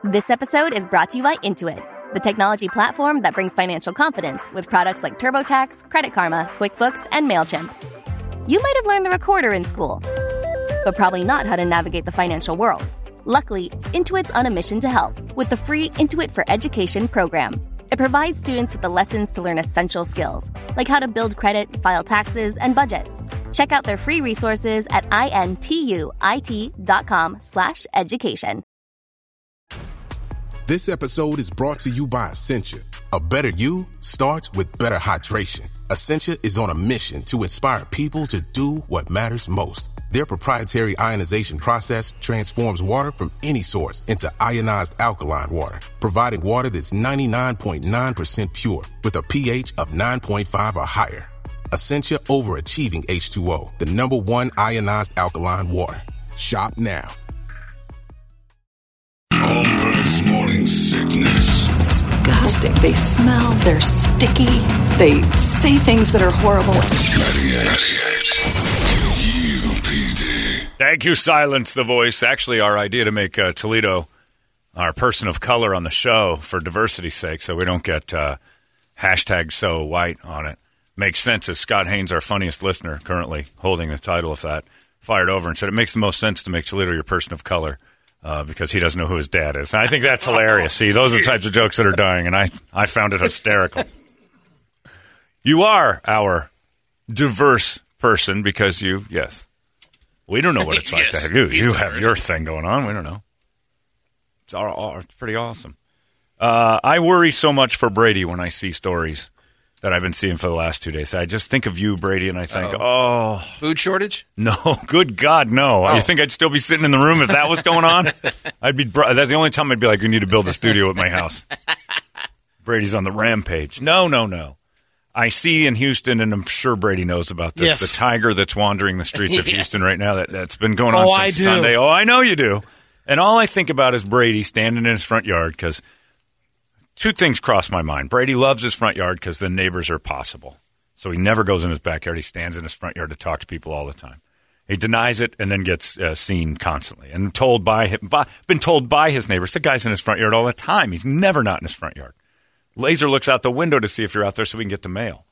This episode is brought to you by Intuit, the technology platform that brings financial confidence with products like TurboTax, Credit Karma, QuickBooks, and MailChimp. You might have learned the recorder in school, but probably not how to navigate the financial world. Luckily, Intuit's on a mission to help with the free Intuit for Education program. It provides students with the lessons to learn essential skills, like how to build credit, file taxes, and budget. Check out their free resources at intuit.com/education. This episode is brought to you by Essentia. A better you starts with better hydration. Essentia is on a mission to inspire people to do what matters most. Their proprietary ionization process transforms water from any source into ionized alkaline water, providing water that's 99.9% pure with a pH of 9.5 or higher. Essentia Overachieving H2O, the #1 ionized alkaline water. Shop now. Holmberg's Morning Sickness. Disgusting. They smell, they're sticky, they say things that are horrible. 98. UPD. Thank you, Silence the Voice. Actually, our idea to make Toledo our person of color on the show for diversity's sake, so we don't get hashtag so white on it. Makes sense as Scott Haynes, our funniest listener, currently holding the title of that, fired over and said it makes the most sense to make Toledo your person of color because he doesn't know who his dad is. And I think that's hilarious. See, those are the types of jokes that are dying, and I found it hysterical. You are our diverse person because yes. We don't know what it's like to have you. You have your thing going on. We don't know. It's pretty awesome. I worry so much for Brady when I see stories that I've been seeing for the last 2 days. I just think of you, Brady, and I think, Food shortage? No, good God, no. You think I'd still be sitting in the room if that was going on? That's the only time I'd be like, we need to build a studio at my house. Brady's on the rampage. No. I see in Houston, and I'm sure Brady knows about this, the tiger that's wandering the streets of Houston right now that's been going on since Sunday. Oh, I know you do. And all I think about is Brady standing in his front yard because two things cross my mind. Brady loves his front yard because the neighbors are possible. So he never goes in his backyard. He stands in his front yard to talk to people all the time. He denies it and then gets seen constantly. And been told by his neighbors, the guy's in his front yard all the time. He's never not in his front yard. Laser looks out the window to see if you're out there so we can get the mail.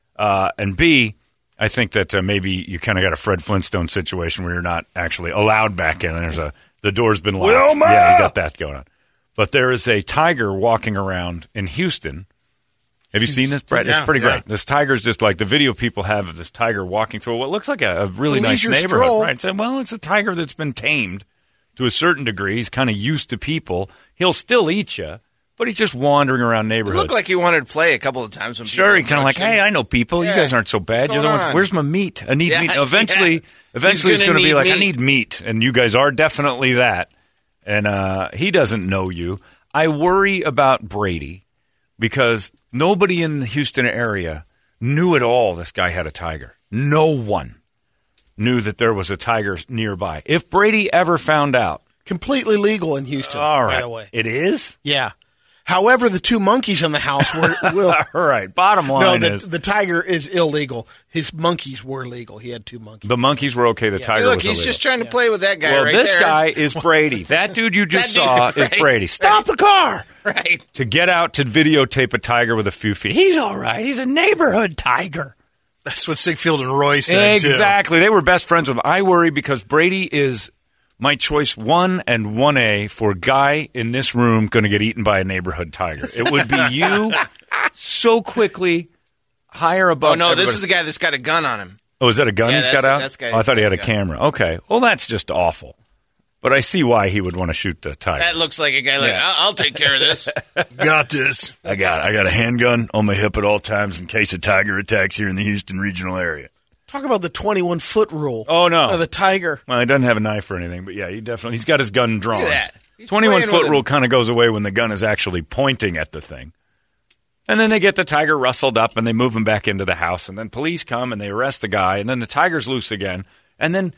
And B, I think that maybe you kind of got a Fred Flintstone situation where you're not actually allowed back in. And the door's been locked. Wilma! Yeah, you got that going on. But there is a tiger walking around in Houston. Have you seen this, Brett? It's pretty great. This tiger's just like the video people have of this tiger walking through what looks like a really nice neighborhood. Stroll. Right? So, well, it's a tiger that's been tamed to a certain degree. He's kind of used to people. He'll still eat you, but he's just wandering around neighborhoods. It looked like he wanted to play a couple of times. When sure, he kind of like, hey, I know people. You guys aren't so bad. You're the ones. Where's my meat? I need meat. Eventually he's going to be like, I need meat. And you guys are definitely that. And he doesn't know you. I worry about Brady because nobody in the Houston area knew at all this guy had a tiger. No one knew that there was a tiger nearby. If Brady ever found out. Completely legal in Houston, all right. By the way. It is? Yeah. However, the two monkeys in the house will. All right. Bottom line is. The tiger is illegal. His monkeys were legal. He had two monkeys. The monkeys were okay. The tiger was illegal. He's just trying to play with that guy right there. Well, this guy is Brady. That dude you just saw is Brady. Stop the car! Right. To get out to videotape a tiger with a few feet. He's all right. He's a neighborhood tiger. That's what Sigfield and Roy said, Exactly. They were best friends with him. I worry because Brady is my choice 1 and 1A for guy in this room going to get eaten by a neighborhood tiger. It would be you so quickly higher above. Oh, no, everybody. This is the guy that's got a gun on him. Oh, is that a gun he's got out? I thought he had a camera. Okay. Well, that's just awful. But I see why he would want to shoot the tiger. That looks like a guy like, I'll take care of this. Got this. I got a handgun on my hip at all times in case a tiger attacks here in the Houston regional area. Talk about the 21-foot rule. Oh, no. Of the tiger. Well, he doesn't have a knife or anything, but yeah, he's got his gun drawn. Look at that. 21-foot rule kind of goes away when the gun is actually pointing at the thing. And then they get the tiger rustled up and they move him back into the house. And then police come and they arrest the guy. And then the tiger's loose again. And then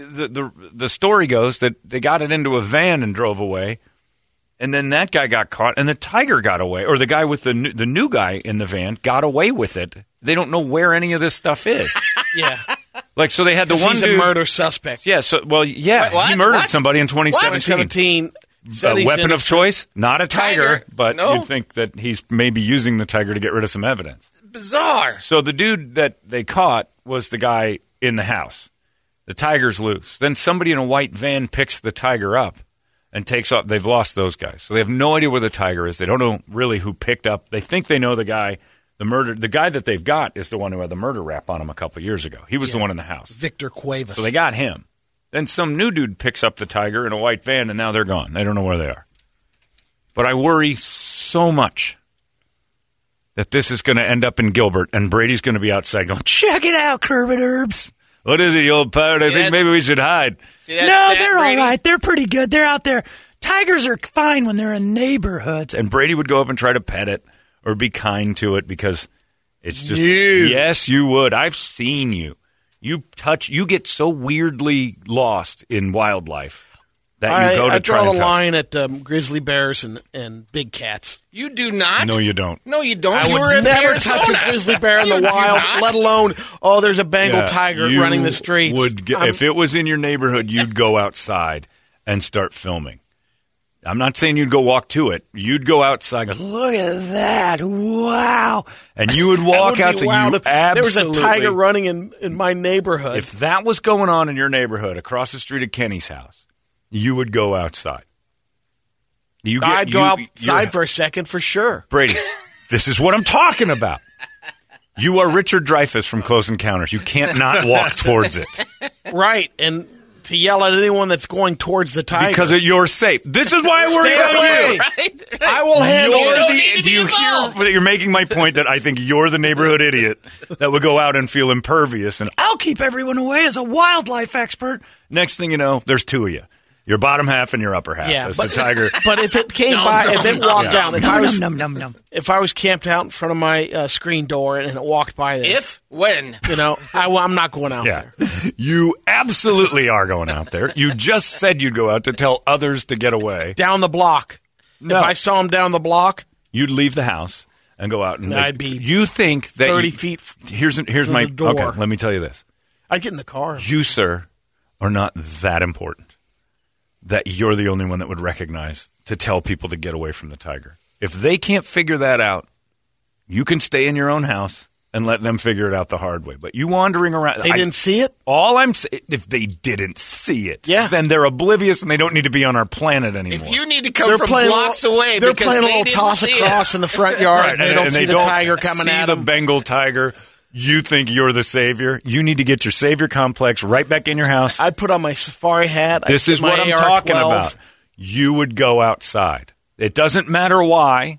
the story goes that they got it into a van and drove away. And then that guy got caught and the tiger got away. Or the guy with the new guy in the van got away with it. They don't know where any of this stuff is. Yeah. Like, so they had the one he's dude. a murder suspect. Yeah, he murdered somebody in 2017. Said he's weapon of innocent. choice? Not a tiger, but No. you'd think that he's maybe using the tiger to get rid of some evidence. Bizarre. So the dude that they caught was the guy in the house. The tiger's loose. Then somebody in a white van picks the tiger up and takes off. They've lost those guys. So they have no idea where the tiger is. They don't know really who picked up. They think they know the guy. The guy that they've got is the one who had the murder rap on him a couple years ago. He was the one in the house. Victor Cuevas. So they got him. Then some new dude picks up the tiger in a white van, and now they're gone. They don't know where they are. But I worry so much that this is going to end up in Gilbert, and Brady's going to be outside going, check it out, Kermit Herbs. What is it, you old pirate? I think maybe we should hide. See that No, stat, they're Brady? all right. They're pretty good. They're out there. Tigers are fine when they're in neighborhoods. And Brady would go up and try to pet it or be kind to it because it's just, yes, you would. I've seen you. You get so weirdly lost in wildlife that you go to I try draw and the touch. line at grizzly bears and big cats. You do not? No, you don't. No, you don't. I You were would in never Arizona. touch a grizzly bear in You the do wild, not. let alone, there's a Bengal Yeah, tiger you running the streets. If it was in your neighborhood, you'd go outside and start filming. I'm not saying you'd go walk to it. You'd go outside and go, look at that. Wow. And you would That walk would be outside. wild You if there was a absolutely- tiger running in my neighborhood. If that was going on in your neighborhood across the street at Kenny's house, you would go outside. I'd go outside for a second for sure. Brady, this is what I'm talking about. You are Richard Dreyfuss from Close Encounters. You can't not walk towards it. Right, and to yell at anyone that's going towards the tiger. Because you're safe. This is why I worry Stay about away. you. Right? I will handle You don't it. need to Do be you involved. hear that you're making my point that I think you're the neighborhood idiot that would go out and feel impervious and I'll keep everyone away as a wildlife expert. next thing you know, there's two of you. Your bottom half and your upper half. Yeah, As but- the tiger. But if it came by, if it walked down, Num. if I was camped out in front of my screen door and it walked by there, When? I'm not going out Yeah. there. You absolutely are going out there. You just said you'd go out to tell others to get away. Down the block. No. If I saw him down the block, You'd leave the house and go out and I'd be you think that 30 you- feet Here's from my the door. okay, let me tell you this. I'd get in the car. You, sir, are not that important that you're the only one that would recognize to tell people to get away from the tiger. If they can't figure that out, you can stay in your own house and let them figure it out the hard way. But you wandering around... They didn't see it? All I'm saying, if they didn't see it, Yeah. then they're oblivious and they don't need to be on our planet anymore. If you need to come from blocks away They're because playing a they little didn't toss see across it. in the front yard. Right, and they don't see the tiger coming see at the them. Bengal tiger. You think you're the savior. You need to get your savior complex right back in your house. I'd put on my safari hat. This I'd is get what my I'm talking AR-12. about. You would go outside. It doesn't matter why.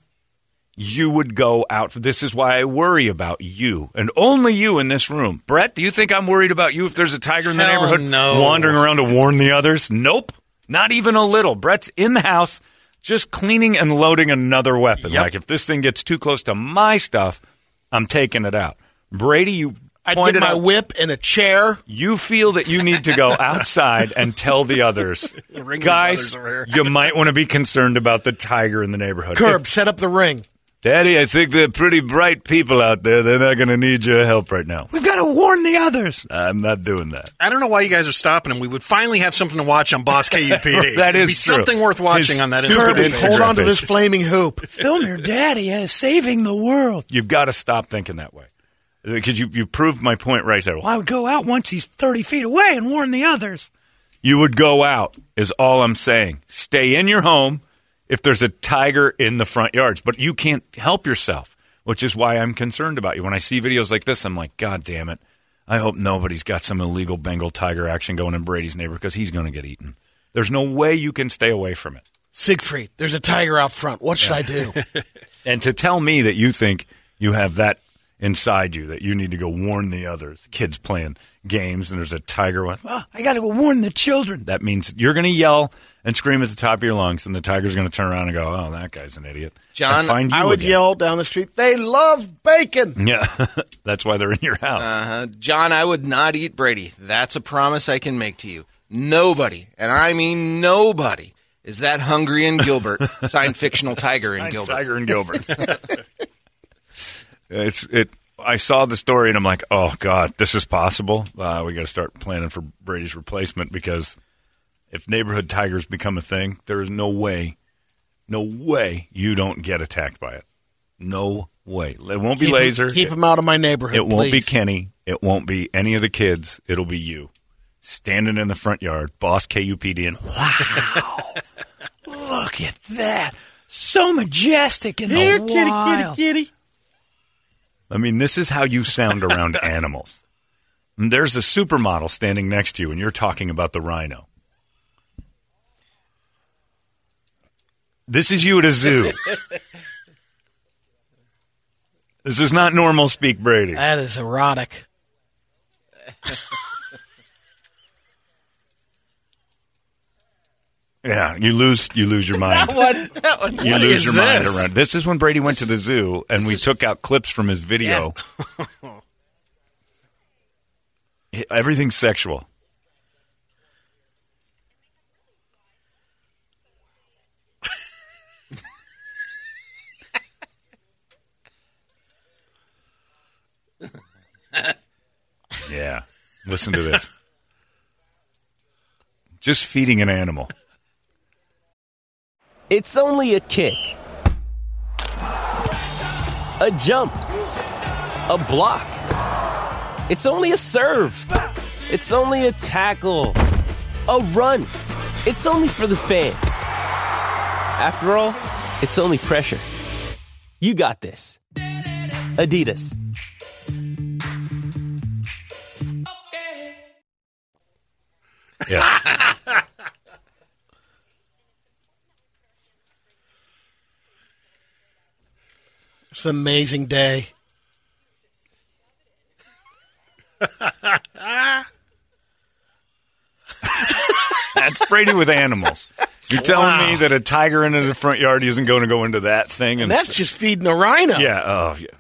You would go out. This is why I worry about you and only you in this room. Brett, do you think I'm worried about you if there's a tiger in the Hell neighborhood no. wandering around to warn the others? Nope. Not even a little. Brett's in the house just cleaning and loading another weapon. Yep. Like if this thing gets too close to my stuff, I'm taking it out. Brady, you I'd pointed get my out whip and a chair. you feel that you need to go outside and tell the others, Ringling guys, Brothers over here. you might want to be concerned about the tiger in the neighborhood. Curb, set up the ring. Daddy, I think they're pretty bright people out there. They're not going to need your help right now. We've got to warn the others. I'm not doing that. I don't know why you guys are stopping him. We would finally have something to watch on Boss KUPD. That It'd is be true. something worth watching His on that stupid Instagram. Instagram Hold on to page. this flaming hoop. Film your daddy as saving the world. You've got to stop thinking that way. Because you proved my point right there. Well, I would go out once he's 30 feet away and warn the others. You would go out, is all I'm saying. Stay in your home if there's a tiger in the front yards. But you can't help yourself, which is why I'm concerned about you. When I see videos like this, I'm like, God damn it. I hope nobody's got some illegal Bengal tiger action going in Brady's neighborhood because he's going to get eaten. There's no way you can stay away from it. Siegfried, there's a tiger out front. What should I do? And to tell me that you think you have that inside you, that you need to go warn the others, kids playing games and there's a tiger with, Oh, I got to go warn the children. that means you're going to yell and scream at the top of your lungs and the tiger's going to turn around and go, oh, that guy's an idiot. John, And find you I would again. yell down the street, they love bacon. Yeah, that's why they're in your house. John, I would not eat Brady. That's a promise I can make to you. Nobody, and I mean nobody, is that hungry in Gilbert. Signed fictional tiger in Gilbert. Tiger and Gilbert. I saw the story and I'm like, oh God, this is possible. We got to start planning for Brady's replacement because If neighborhood tigers become a thing, there is no way you don't get attacked by it. No way. It won't be Laser. Keep him out of my neighborhood, It won't be please. Kenny. It won't be any of the kids. It'll be you. Standing in the front yard, boss KUPD, and Wow. Look at that. So majestic in Here, the kitty, wild. kitty. I mean, this is how you sound around animals. And there's a supermodel standing next to you, and you're talking about the rhino. This is you at a zoo. This is not normal speak, Brady. That is erotic. Yeah, you lose your mind. That one. You What lose is your mind this? around. This is when Brady went to the zoo, and we took out clips from his video. Everything's sexual. Yeah, listen to this. Just feeding an animal. It's only a kick, a jump, a block. It's only a serve. It's only a tackle, a run. It's only for the fans. After all, it's only pressure. You got this. Adidas. Yeah. It's an amazing day. That's Brady with animals. You're telling me that a tiger in the front yard isn't going to go into that thing? And that's just feeding a rhino. Yeah. Oh, yeah.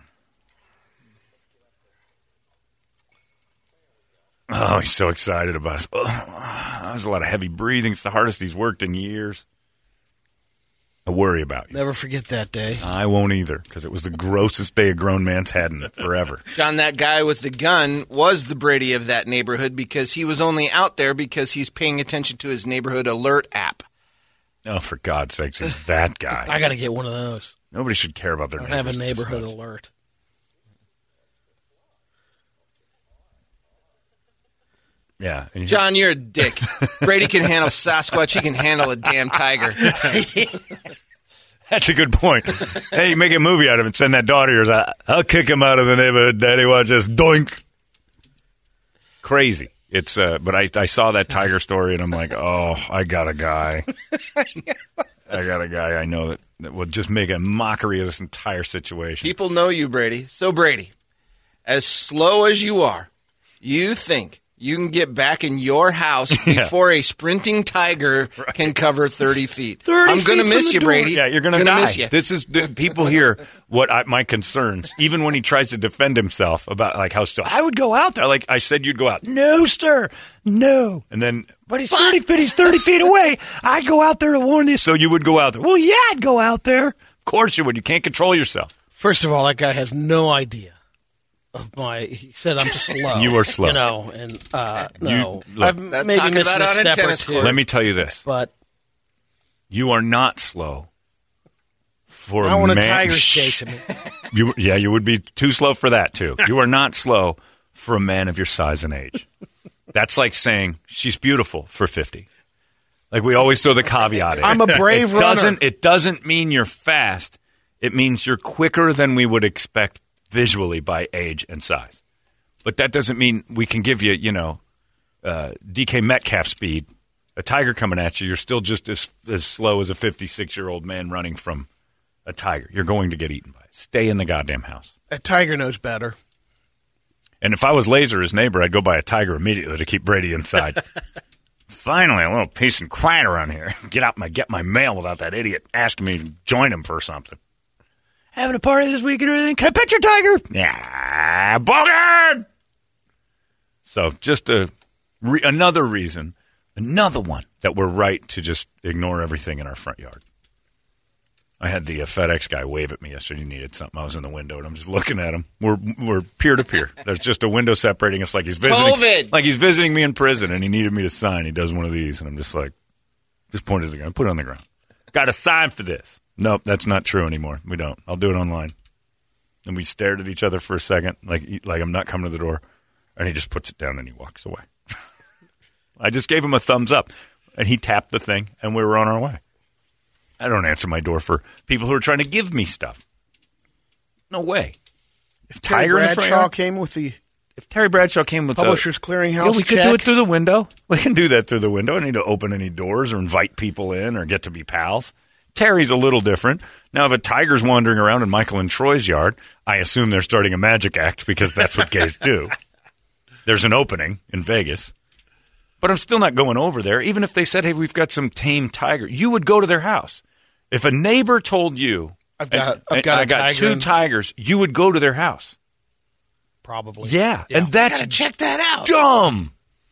Oh, he's so excited about it. Oh, that was a lot of heavy breathing. It's the hardest he's worked in years. I worry about you. Never forget that day. I won't either, because it was the grossest day a grown man's had in it forever. John, that guy with the gun was the Brady of that neighborhood because he was only out there because he's paying attention to his neighborhood alert app. Oh, for God's sakes, he's that guy. I got to get one of those. Nobody should care about their I neighbors. have a neighborhood this much. alert. Yeah. And John, you're a dick. Brady can handle Sasquatch. He can handle a damn tiger. That's a good point. Hey, you make a movie out of it. Send that daughter of yours. I'll kick him out of the neighborhood. Daddy, watch this. Doink. Crazy. It's but I saw that tiger story and I'm like, oh, I got a guy. I know that will just make a mockery of this entire situation. People know you, Brady. So, Brady, as slow as you are, you think you can get back in your house before a sprinting tiger can cover 30 feet. 30 I'm going to feet miss from you, the Brady. Yeah, you're going to die. miss you. This is the people hear my concerns. Even when he tries to defend himself about like how still I would go out there. Like I said, you'd go out. No, sir. No. And then, But he's 30 feet away. I'd go out there to warn this. so you would go out there. Well, yeah, I'd go out there. Of course you would. You can't control yourself. First of all, that guy has no idea of he said I'm slow. You are slow. You know, and no. look, I've That's maybe talking missed about a on a step or tennis two. court. Let me tell you this. But You are not slow for I a want a man. tiger chasing me. You would be too slow for that, too. You are not slow for a man of your size and age. That's like saying she's beautiful for 50. Like we always throw the caveat in. I'm a brave runner. It doesn't mean you're fast. It means you're quicker than we would expect visually by age and size. But that doesn't mean we can give you, DK Metcalf speed. A tiger coming at you, you're still just as slow as a 56-year-old man running from a tiger. You're going to get eaten by it. Stay in the goddamn house. A tiger knows better. And if I was Laser, his neighbor, I'd go buy a tiger immediately to keep Brady inside. Finally, a little peace and quiet around here. Get my mail without that idiot asking me to join him for something. Having a party this weekend or anything? Can I pet your tiger? Yeah, Bogan! So just another reason, another one that we're right to just ignore everything in our front yard. I had the FedEx guy wave at me yesterday. He needed something. I was in the window, and I'm just looking at him. We're peer-to-peer. There's just a window separating us like he's visiting. COVID. Like he's visiting me in prison, and he needed me to sign. He does one of these, and I'm just like, Just pointed at the ground. Put it on the ground. Got a sign for this. Nope, that's not true anymore. We don't. I'll do it online. And we stared at each other for a second, like I'm not coming to the door. And he just puts it down and he walks away. I just gave him a thumbs up. And he tapped the thing, and we were on our way. I don't answer my door for people who are trying to give me stuff. No way. If Terry Bradshaw came with the Publishers Clearinghouse we could check. do it through the window. We can do that through the window. I don't need to open any doors or invite people in or get to be pals. Terry's a little different. Now, if a tiger's wandering around in Michael and Troy's yard, I assume they're starting a magic act because that's what gays do. There's an opening in Vegas. But I'm still not going over there. Even if they said, hey, we've got some tame tiger, you would go to their house. If a neighbor told you, I got two tigers, you would go to their house. Probably. Yeah. And that's gotta check that out. Dumb.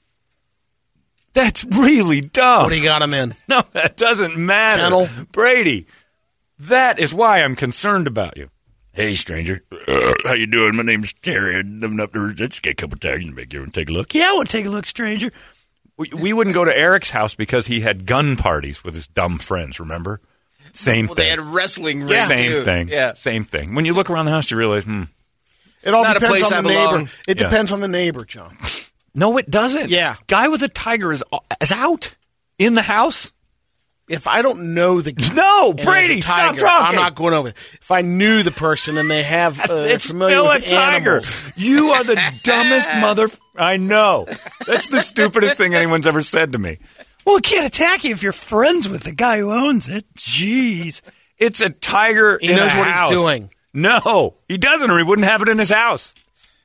That's really dumb. What do you got him in? No, that doesn't matter. Kennel? Brady, that is why I'm concerned about you. Hey, stranger. How you doing? My name's Terry. I'm living up there. Let's get a couple tigers and make you take a look. Yeah, I want to take a look, stranger. We wouldn't go to Eric's house because he had gun parties with his dumb friends, remember? Same thing. They had wrestling ring, Same too. thing. Yeah. Same thing. When you look around the house, you realize, It all Not a depends place on the I belong. neighbor. It depends on the neighbor, John. No, it doesn't. Yeah. Guy with a tiger is out in the house. If I don't know the No, and Brady, there's a tiger, stop talking. I'm not going over it. If I knew the person and they have It's familiar still a with tiger. animals. You are the dumbest mother. I know. That's the stupidest thing anyone's ever said to me. Well, it can't attack you if you're friends with the guy who owns it. Jeez. It's a tiger He in knows a what house. he's doing. No, he doesn't, or he wouldn't have it in his house.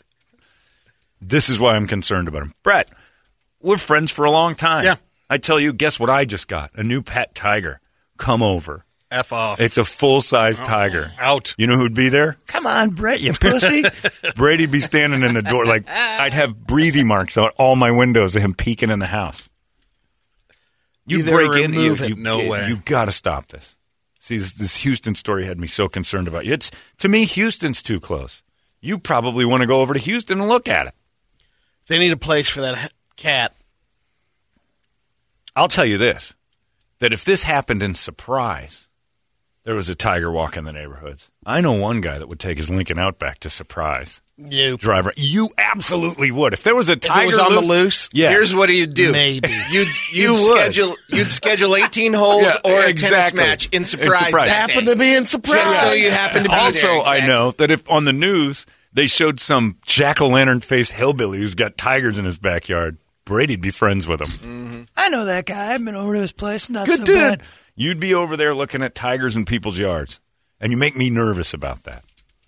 This is why I'm concerned about him. Brett, we're friends for a long time. Yeah. I tell you, guess what I just got? A new pet tiger. Come over. F off. It's a full-size tiger. Out. You know who'd be there? Come on, Brett, you pussy. Brady'd be standing in the door. Like, I'd have breathing marks on all my windows of him peeking in the house. You Either break in. remove it. No way. You got to stop this. See, this Houston story had me so concerned about you. To me, Houston's too close. You probably want to go over to Houston and look at it. They need a place for that cat. I'll tell you this, that if this happened in Surprise, there was a tiger walking the neighborhoods. I know one guy that would take his Lincoln Outback to Surprise. Driver, you absolutely would. If there was a tiger If it was on the loose, yeah. Here's what you'd do. maybe. You'd schedule 18 holes or a tennis match in Surprise. That Happen day. to be in Surprise. Just so you happen to be Also, there. I exactly. know that if on the news they showed some jack-o'-lantern-faced hillbilly who's got tigers in his backyard, Brady'd be friends with him. I know that guy. I've been over to his place. Not Good so dude. bad. You'd be over there looking at tigers in people's yards, and you make me nervous about that.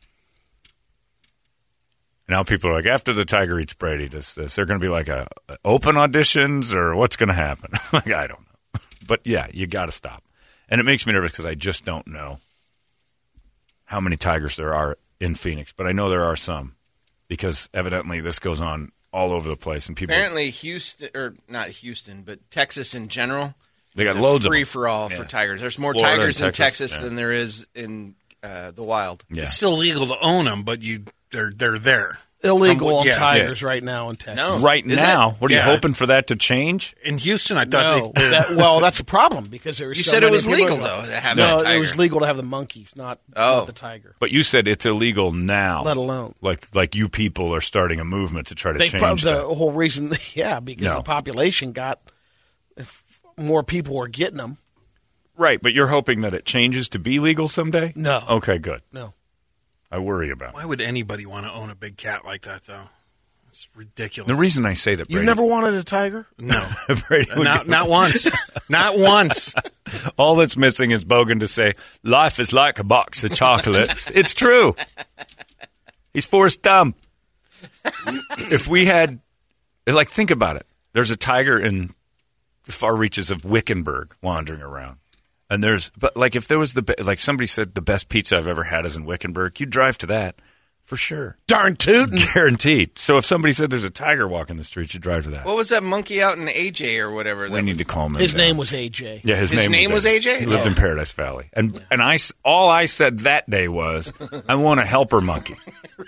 Now people are like, after the tiger eats Brady, does there going to be like a open auditions or what's going to happen? Like, I don't know. But yeah, you got to stop. And it makes me nervous because I just don't know how many tigers there are in Phoenix. But I know there are some because evidently this goes on all over the place. And people Apparently Houston, or not Houston, but Texas in general, they got is a loads of them. free-for-all for tigers. There's more Florida tigers and in Texas yeah. than there is in the wild. Yeah. It's still legal to own them, but they're there. Illegal on Yeah. tigers right now in Texas. No. Right Is now, that- what are you Yeah. hoping for that to change? In Houston, I No, thought they that's a problem because there was You so said it many was people legal, that- though, to have No, that tiger. it was legal to have the monkeys, not the tiger. But you said it's illegal now. Let alone. Like you people are starting a movement to try to They change the that. whole reason, because No. the population got, if more people were getting them. Right, but you're hoping that it changes to be legal someday? No. Okay, good. No. I worry about it. Why would anybody want to own a big cat like that, though? It's ridiculous. The reason I say that, Brady, You never wanted a tiger? No. Brady would not, go- not once. Not once. all that's missing is Bogan to say, life is like a box of chocolates. It's true. He's Forrest Gump. If we had, like, think about it. There's a tiger in the far reaches of Wickenburg wandering around. And but like if there was like somebody said the best pizza I've ever had is in Wickenburg, you'd drive to that for sure. Darn tootin'. Guaranteed. So if somebody said there's a tiger walking the street, you'd drive to that. What was that monkey out in AJ or whatever? We need to calm him His down. name was AJ. Yeah, his name was AJ? He lived in Paradise Valley. And all I said that day was, I want a helper monkey.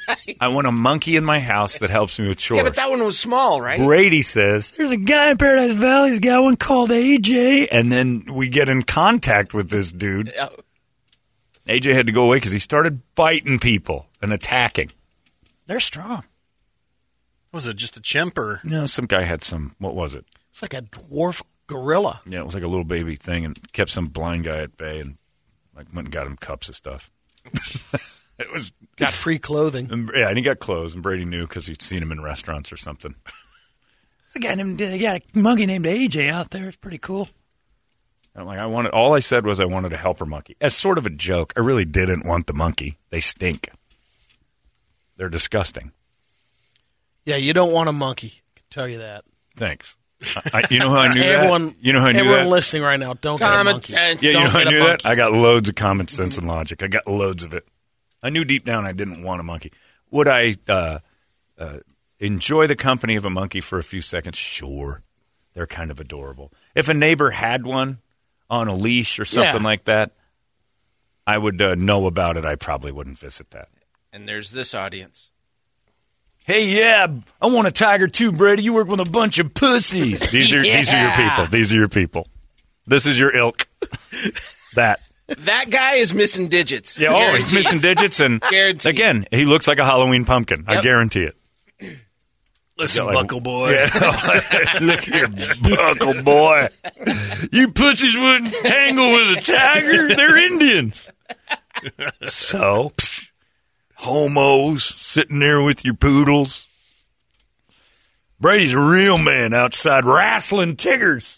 Right. I want a monkey in my house that helps me with chores. Yeah, but that one was small, right? Brady says, there's a guy in Paradise Valley, he's got one called AJ. And then we get in contact with this dude. AJ had to go away because he started biting people and attacking. They're strong. Was it just a chimp or? No, some guy had some, what was it? It's like a dwarf gorilla. Yeah, it was like a little baby thing and kept some blind guy at bay and like went and got him cups of stuff. It was got free clothing. Yeah, and he got clothes, and Brady knew because he'd seen him in restaurants or something. They got a monkey named AJ out there. It's pretty cool. I'm like, all I said was I wanted a helper monkey. As sort of a joke. I really didn't want the monkey. They stink. They're disgusting. Yeah, you don't want a monkey. I can tell you that. Thanks. You know how I knew that? You know how I knew everyone that? listening right now, don't get a monkey. Yeah, you know how I knew that? I got loads of common sense and logic. I got loads of it. I knew deep down I didn't want a monkey. Would I enjoy the company of a monkey for a few seconds? Sure. They're kind of adorable. If a neighbor had one on a leash or something like that, I would know about it. I probably wouldn't visit that. And there's this audience. Hey, yeah, I want a tiger too, Brady. You work with a bunch of pussies. These are your people. These are your people. This is your ilk. That guy is missing digits. Yeah, he's missing digits, and again, he looks like a Halloween pumpkin. Yep. I guarantee it. Listen, Buckle Boy. Yeah, look here, Buckle Boy. You pussies wouldn't tangle with a tiger. They're Indians. So, homos sitting there with your poodles. Brady's a real man outside wrestling tigers.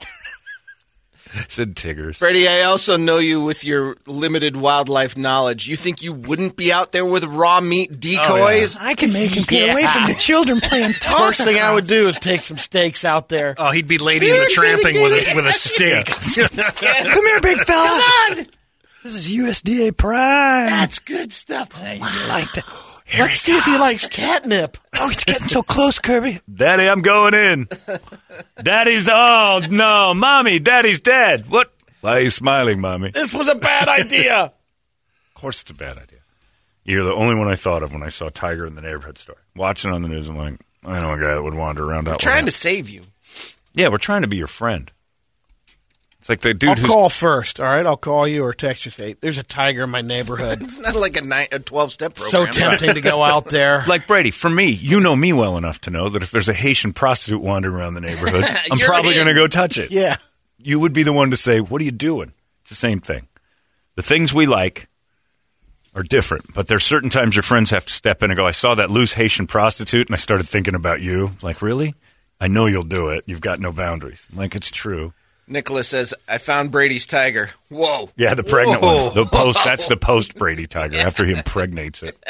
Said tigers. Brady, I also know you with your limited wildlife knowledge. You think you wouldn't be out there with raw meat decoys? I can make him get away from the children playing toss. First thing I would do is take some steaks out there. Oh, he'd be Lady in the Tramping with a stick. Come here, big fella. Come on. This is USDA Prime. That's good stuff. Hey, you like that? Let's see if he likes catnip. Oh, he's getting so close, Kirby. Daddy, I'm going in. Daddy's, oh, no. Mommy, Daddy's dead. What? Why are you smiling, Mommy? This was a bad idea. Of course it's a bad idea. You're the only one I thought of when I saw Tiger in the Neighborhood Store. Watching on the news, I'm like, I know a guy that would wander around out. We're trying to save you. Yeah, we're trying to be your friend. It's like the dude I'll call first, all right? I'll call you or text you. Say, there's a tiger in my neighborhood. It's not like a 12-step program. So tempting to go out there. Like, Brady, for me, you know me well enough to know that if there's a Haitian prostitute wandering around the neighborhood, I'm probably going to go touch it. Yeah. You would be the one to say, what are you doing? It's the same thing. The things we like are different, but there's certain times your friends have to step in and go, I saw that loose Haitian prostitute, and I started thinking about you. Like, really? I know you'll do it. You've got no boundaries. I'm like, it's true. Nicholas says, I found Brady's tiger. Whoa. Yeah, the pregnant one. That's the post-Brady tiger after he impregnates it.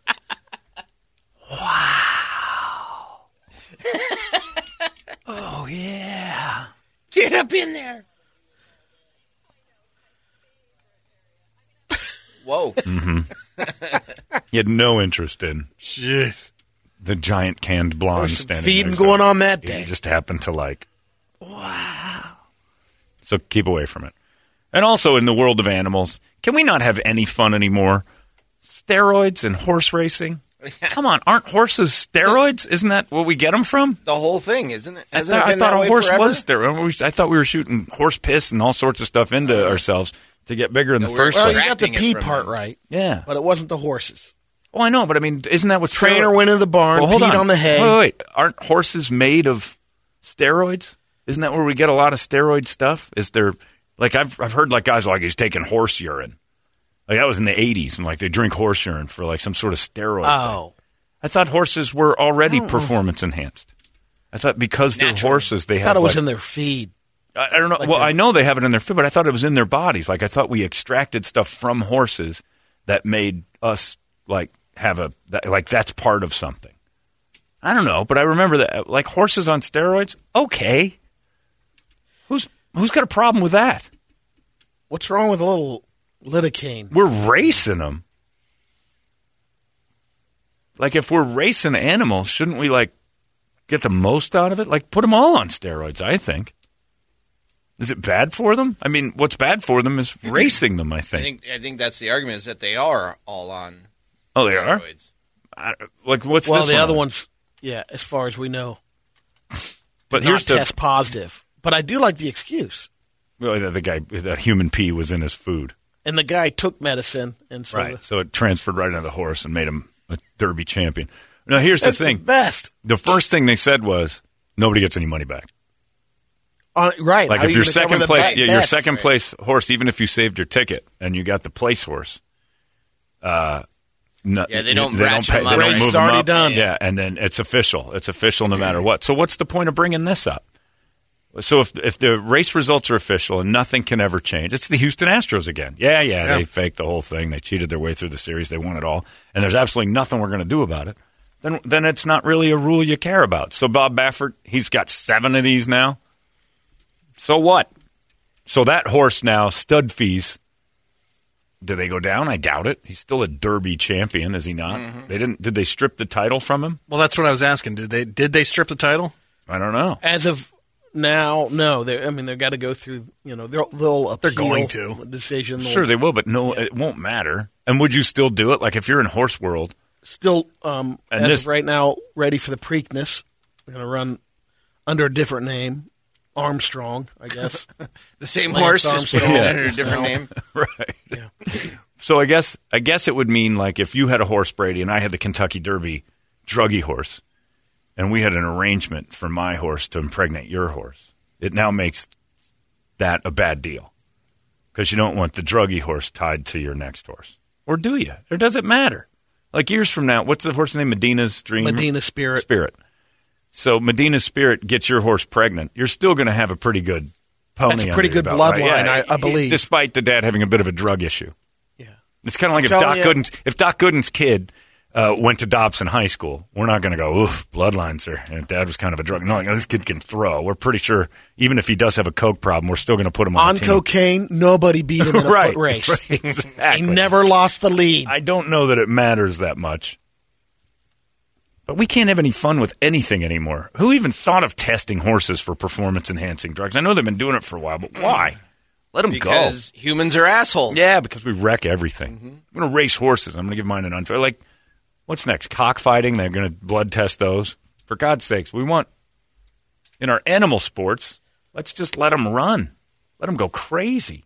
Wow. Oh, yeah. Get up in there. Whoa. Mm-hmm. He had no interest in the giant canned blonde standing feeding next going to him. on that day. He just happened to like. Wow. So keep away from it. And also in the world of animals, can we not have any fun anymore? Steroids and horse racing? Come on, aren't horses steroids? Isn't that what we get them from? The whole thing, isn't it? I thought a horse was steroid. I thought we were shooting horse piss and all sorts of stuff into ourselves to get bigger in the first place. Well, you got the pee part right. Yeah. But it wasn't the horses. Oh, I know, but I mean, isn't that what Trainer went in the barn, peed on the hay. Wait. Aren't horses made of steroids? Isn't that where we get a lot of steroid stuff? Is there, like, I've heard, like, guys like he's taking horse urine. Like, that was in the 80s, and, like, they drink horse urine for, like, some sort of steroid thing. I thought horses were already performance enhanced. I thought because they're horses, they have, I thought it was in their feed. I don't know. Like I know they have it in their feed, but I thought it was in their bodies. Like, I thought we extracted stuff from horses that made us, like, that's part of something. I don't know, but I remember that, like, horses on steroids, okay. Who's got a problem with that? What's wrong with a little lidocaine? We're racing them. Like, if we're racing animals, shouldn't we, like, get the most out of it? Like, put them all on steroids, I think. Is it bad for them? I mean, what's bad for them is racing them, I think. I think that's the argument, is that they are all on Oh, they steroids. What's well, this the one other on? ones, yeah, as far as we know, But did here's not the test positive. But I do like the excuse. well, the guy, that human pee was in his food. And the guy took medicine, and so Right. So it transferred right into the horse and made him a Derby champion. Now, here's that's the thing. the best. The first thing they said was nobody gets any money back. Right. Like How if you your gonna cover second the place, your bets? second place horse, even if you saved your ticket and you got the place horse, Yeah, they don't they ratchet don't them up, they right? don't move It's them already up. done. Yeah, and then it's official. It's official no matter what. So what's the point of bringing this up? So if the race results are official and nothing can ever change, it's the Houston Astros again. Yeah, they faked the whole thing. They cheated their way through the series. They won it all, and there's absolutely nothing we're going to do about it. Then it's not really a rule you care about. So Bob Baffert, he's got 7 of these now. So what? So that horse now, stud fees. Do they go down? I doubt it. He's still a Derby champion, is he not? Mm-hmm. Did they strip the title from him? Well, that's what I was asking. Did they strip the title? I don't know. As of now, no. They've got to go through. They'll appeal. They're going to. the decision. Sure they will, but no, it won't matter. And would you still do it? Like if you're in horse world, Still, as this- of right now, ready for the Preakness. They're going to run under a different name, Armstrong, I guess. The same Lance horse, just Armstrong. under a different name. right? Yeah. So I guess it would mean like if you had a horse, Brady, and I had the Kentucky Derby druggy horse, and we had an arrangement for my horse to impregnate your horse, it now makes that a bad deal because you don't want the druggy horse tied to your next horse, or do you? Or does it matter? Like years from now, what's the horse's name? Medina's Dream? Medina Spirit. Spirit. So Medina Spirit gets your horse pregnant. You're still going to have a pretty good pony. That's a pretty under your good belt, bloodline, right? I believe. Despite the dad having a bit of a drug issue. Yeah. It's kind of like if Doc Gooden's kid went to Dobson High School, we're not going to go, oof, bloodlines are, and dad was kind of a drug. No, this kid can throw. We're pretty sure, even if he does have a coke problem, we're still going to put him on the team. cocaine, nobody beat him in a Right, foot race. right, exactly. He never lost the lead. I don't know that it matters that much. But we can't have any fun with anything anymore. Who even thought of testing horses for performance-enhancing drugs? I know they've been doing it for a while, but why? Let them Because humans are assholes. go. Yeah, because we wreck everything. I'm going to race horses. I'm going to give mine an unfair. Like, what's next? Cockfighting? They're going to blood test those? For God's sakes, we want, in our animal sports, let's just let them run. Let them go crazy.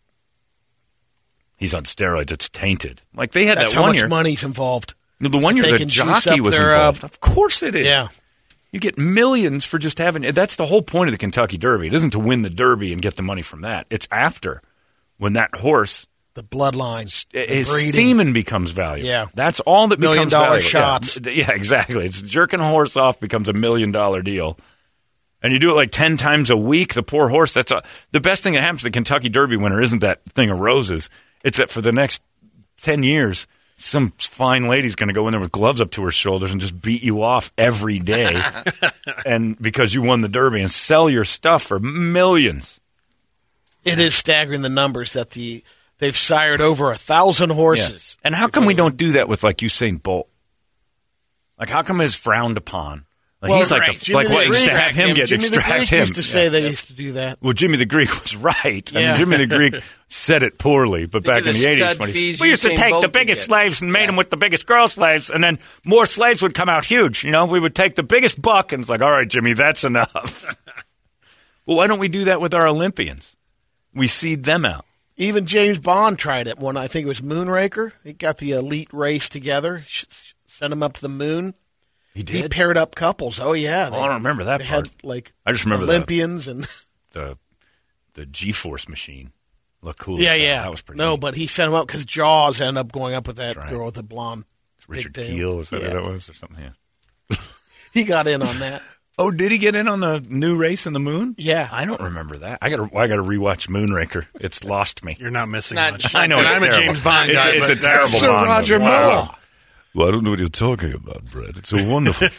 He's on steroids. It's tainted. Like, they had That's that how one much year. money's involved. The one year They the can juice jockey up was their, involved. Of course it is. Yeah. You get millions for just having. That's the whole point of the Kentucky Derby. It isn't to win the Derby and get the money from that. It's after when that horse, The bloodlines, his breeding. semen becomes valuable. Yeah. That's all that $1 million becomes valuable. shots. Yeah, exactly. It's jerking a horse off becomes $1 million deal. And you do it like 10 times a week. The poor horse. The best thing that happens to the Kentucky Derby winner isn't that thing of roses. It's that for the next 10 years, some fine lady's going to go in there with gloves up to her shoulders and just beat you off every day, and because you won the Derby, and sell your stuff for millions. It is staggering the numbers that they've sired over 1,000 horses. And how come we don't do that with like Usain Bolt? Like how come it's frowned upon? Like Well, he's like right. the, like Jimmy what, the Greek- to have him get Jimmy the extract Greek him. used to say they used to do that. Well, Jimmy the Greek was right. I Yeah. mean, Jimmy the Greek said it poorly, but Think back of in the the 80s, stud when fees we used to Usain take Bolt the would biggest get. slaves and made them with the biggest girl slaves, and then more slaves would come out huge. You know, we would take the biggest buck, and it's like, all right, Jimmy, that's enough. Well, why don't we do that with our Olympians? We seed them out. Even James Bond tried it when I think it was Moonraker. He got the elite race together, sent them up to the moon. He He did. paired up couples. Oh, yeah. I don't remember that They part. had, like, I just remember Olympians and... the G-force machine looked cool. Yeah, as hell. yeah. That was pretty No, neat. but he set him up because Jaws ended up going up with that That's right. girl with the blonde. It's Richard pigtail. Keel, is that Yeah. who that was, or something? Yeah. He got in on that. Oh, did he get in on the new race in the moon? Yeah. I don't remember that. I got to rewatch Moonraker. It's lost me. You're not missing Not- much. I know And it's I'm terrible. a James Bond guy. It's a but terrible Sir Bond Roger movie. Moore. Well, I don't know what you're talking about, Brett. It's so wonderful.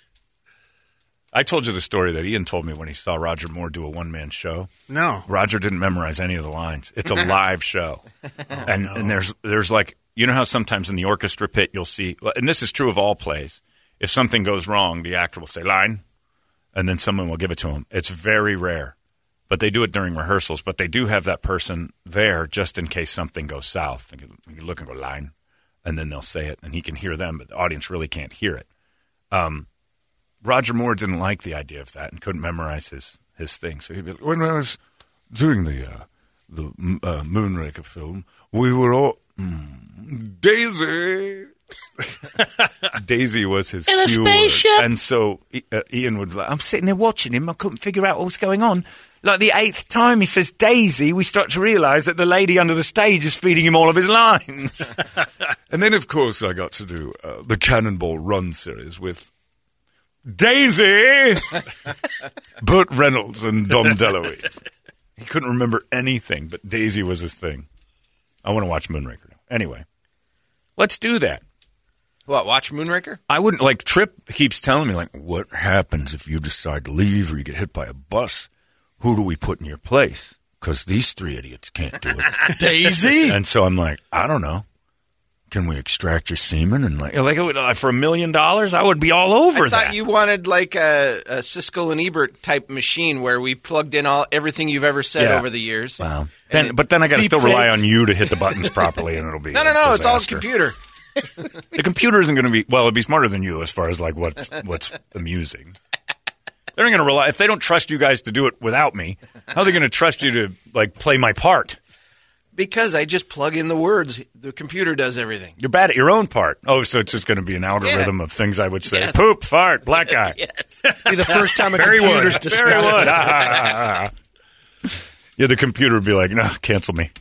I told you the story that Ian told me when he saw Roger Moore do a one-man show. No. Roger didn't memorize any of the lines. It's a live show. And there's like, you know how sometimes in the orchestra pit you'll see, and this is true of all plays, if something goes wrong, the actor will say, line, and then someone will give it to him. It's very rare. But they do it during rehearsals. But they do have that person there just in case something goes south. You can look and go, line. and then they'll say it, and he can hear them, but the audience really can't hear it. Roger Moore didn't like the idea of that and couldn't memorize his thing. So he'd be like, when I was doing the Moonraker film, we were all Daisy. Daisy was his in a cue spaceship. word. And so Ian would I'm sitting there watching him. I couldn't figure out what was going on. Like the 8th time he says Daisy, we start to realise that the lady under the stage is feeding him all of his lines. And then, of course, I got to do the Cannonball Run series with Daisy, Burt Reynolds, and Dom DeLuise. He couldn't remember anything, but Daisy was his thing. I want to watch Moonraker now. Anyway, let's do that. What, watch Moonraker? I wouldn't, like, Tripp keeps telling me, like, what happens if you decide to leave or you get hit by a bus? Who do we put in your place? Because these 3 idiots can't do it. Daisy? And so I'm like, I don't know. Can we extract your semen? And like for $1 million, I would be all over that. I thought you wanted like a Siskel and Ebert type machine where we plugged in everything you've ever said over the years. Wow. But then I got to still rely on you to hit the buttons proproperly, and it'll be No, it's all computer. The computer isn't going to be, well, it'd be smarter than you as far as like what's amusing. They're not going to rely, if they don't trust you guys to do it without me, how are they going to trust you to like play my part? Because I just plug in the words. The computer does everything. You're bad at your own part. Oh, so it's just going to be an algorithm of things I would say. Yes. Poop, fart, black guy. Yes. Be the first time a computer's discussed it. Yeah, the computer would be like, no, cancel me.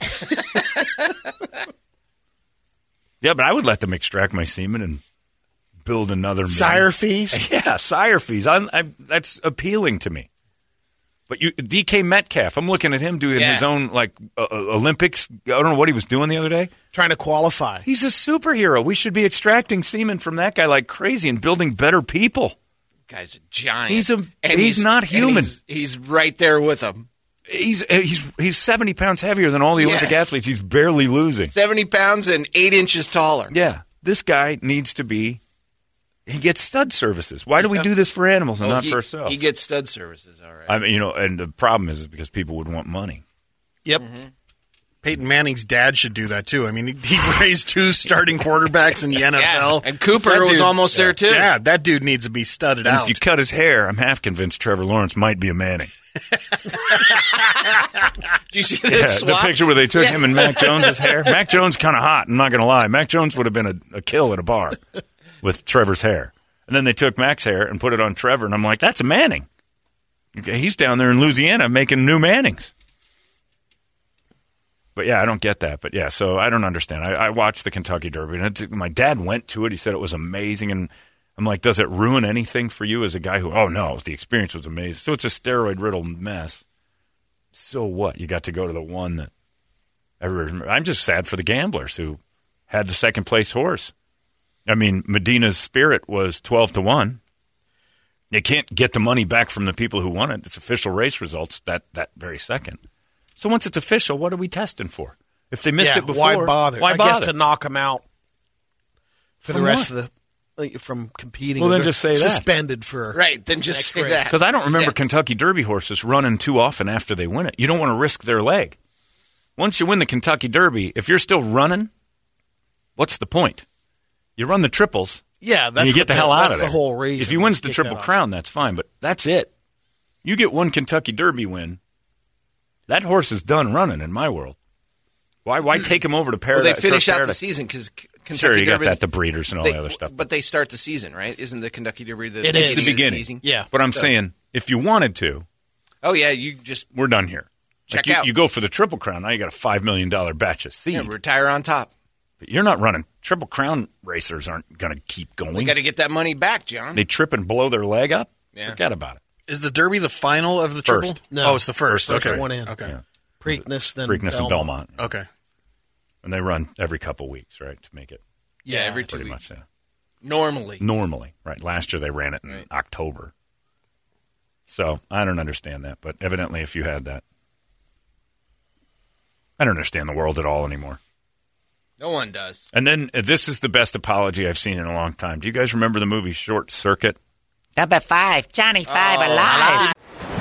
Yeah, but I would let them extract my semen and build another sire fees. Yeah, sire fees. That's appealing to me. But DK Metcalf, I'm looking at him doing his own like Olympics. I don't know what he was doing the other day. Trying to qualify. He's a superhero. We should be extracting semen from that guy like crazy and building better people. Guy's a giant. He's not human. He's right there with him. He's 70 pounds heavier than all the Olympic athletes. He's barely losing. 70 pounds and 8 inches taller. Yeah. This guy needs to be. He gets stud services. Why do we do this for animals and not for ourselves? He gets stud services, all right. I mean, and the problem is because people would want money. Yep. Mm-hmm. Peyton Manning's dad should do that, too. I mean, he raised 2 starting quarterbacks in the NFL. Yeah. And Cooper was almost there, too. Yeah, that dude needs to be studded out. If you cut his hair, I'm half convinced Trevor Lawrence might be a Manning. Did you see the picture where they took him and Mac Jones' hair? Mac Jones kind of hot, I'm not going to lie. Mac Jones would have been a kill at a bar with Trevor's hair. And then they took Mac's hair and put it on Trevor, and I'm like, that's a Manning. Okay, he's down there in Louisiana making new Mannings. But, yeah, I don't get that. But, yeah, so I don't understand. I watched the Kentucky Derby, and my dad went to it. He said it was amazing. And I'm like, does it ruin anything for you as a guy who, oh, no, the experience was amazing. So it's a steroid-riddled mess. So what? You got to go to the one that everybody remembers. I'm just sad for the gamblers who had the second-place horse. I mean, Medina's Spirit was 12-1. You can't get the money back from the people who won it. It's official race results that very second. So once it's official, what are we testing for? If they missed it before, why bother? Why I bother? guess to knock them out for From the rest what? of the from competing. Well, then just say that. Suspended for right. Then just say that. Because I don't remember Kentucky Derby horses running too often after they win it. You don't want to risk their leg. Once you win the Kentucky Derby, if you're still running, what's the point? You run the triples. Yeah, that's and you get the hell out of there. That's the whole reason. If he wins the Triple Crown, that's fine, but that's it. You get one Kentucky Derby win, that horse is done running in my world. Why take him over to Paradise? Well, they finish out the season because Kentucky sure, you Derby, got that, the breeders and all the other stuff. But they start the season, right? Isn't the Kentucky Derby the beginning? Season? Yeah. But I'm saying, if you wanted to. Oh, yeah, you just. We're done here. Check out. You go for the Triple Crown, now you got a $5 million batch of seed. Yeah, retire on top. But you're not running. Triple Crown racers aren't going to keep going. They got to get that money back, John. They trip and blow their leg up? Yeah. Forget about it. Is the Derby the final of the First. Triple? No. Oh, it's the first. Okay. One in. Okay. Yeah. Preakness, then Preakness and Belmont. Okay. And they run every couple weeks, right, to make it. Yeah, every 2 pretty weeks. much, yeah. Normally, right. Last year they ran it in October. So I don't understand that, but evidently if you had that. I don't understand the world at all anymore. No one does. And then this is the best apology I've seen in a long time. Do you guys remember the movie Short Circuit? Number 5, Johnny 5 alive.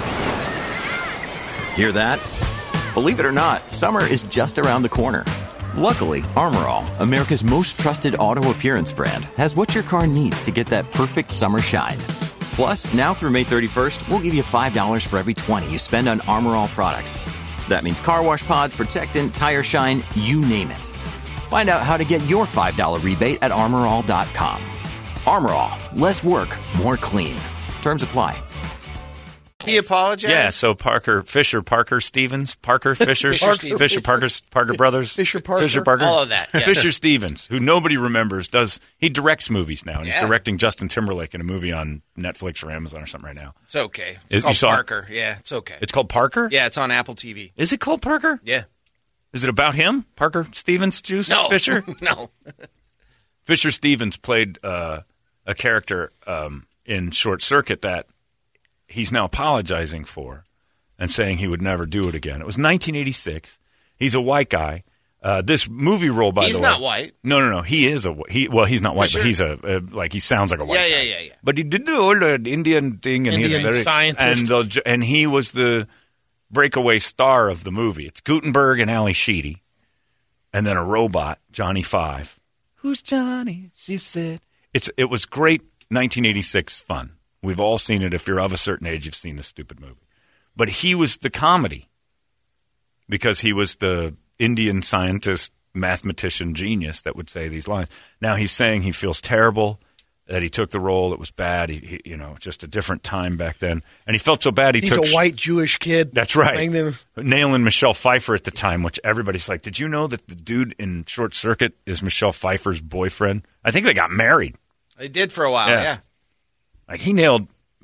Hear that? Believe it or not, summer is just around the corner. Luckily, Armor All, America's most trusted auto appearance brand, has what your car needs to get that perfect summer shine. Plus, now through May 31st, we'll give you $5 for every $20 you spend on Armor All products. That means car wash pods, protectant, tire shine, you name it. Find out how to get your $5 rebate at ArmorAll.com. Armor All, less work, more clean. Terms apply. He apologized? Yeah, so Parker Stevens, Parker Fisher, Fisher Parker brothers, Fisher Parker, all of that. Yeah. Fisher Stevens, who nobody remembers, he directs movies now, and he's directing Justin Timberlake in a movie on Netflix or Amazon or something right now. It's okay. It's called Parker. Yeah, it's okay. It's called Parker? Yeah, it's on Apple TV. Is it called Parker? Yeah. Is it about him, Parker Stevens, Fisher? No. Fisher Stevens played a character in Short Circuit that he's now apologizing for and saying he would never do it again. It was 1986. He's a white guy. This movie role, by the way. He's not white. No. He is he's not white, but he's he sounds like a white guy. Yeah. But he did the old Indian thing, and he's a very scientist. And he was the breakaway star of the movie. It's Gutenberg and Ali Sheedy, and then a robot, Johnny Five. Who's Johnny? She said. It was great 1986 fun. We've all seen it. If you're of a certain age, you've seen this stupid movie. But he was the comedy because he was the Indian scientist, mathematician genius that would say these lines. Now he's saying he feels terrible that he took the role. It was bad. He just a different time back then. And he felt so bad He's a white Jewish kid. That's right. Nailing Michelle Pfeiffer at the time, which everybody's like, did you know that the dude in Short Circuit is Michelle Pfeiffer's boyfriend? I think they got married. They did for a while, yeah. Like he nailed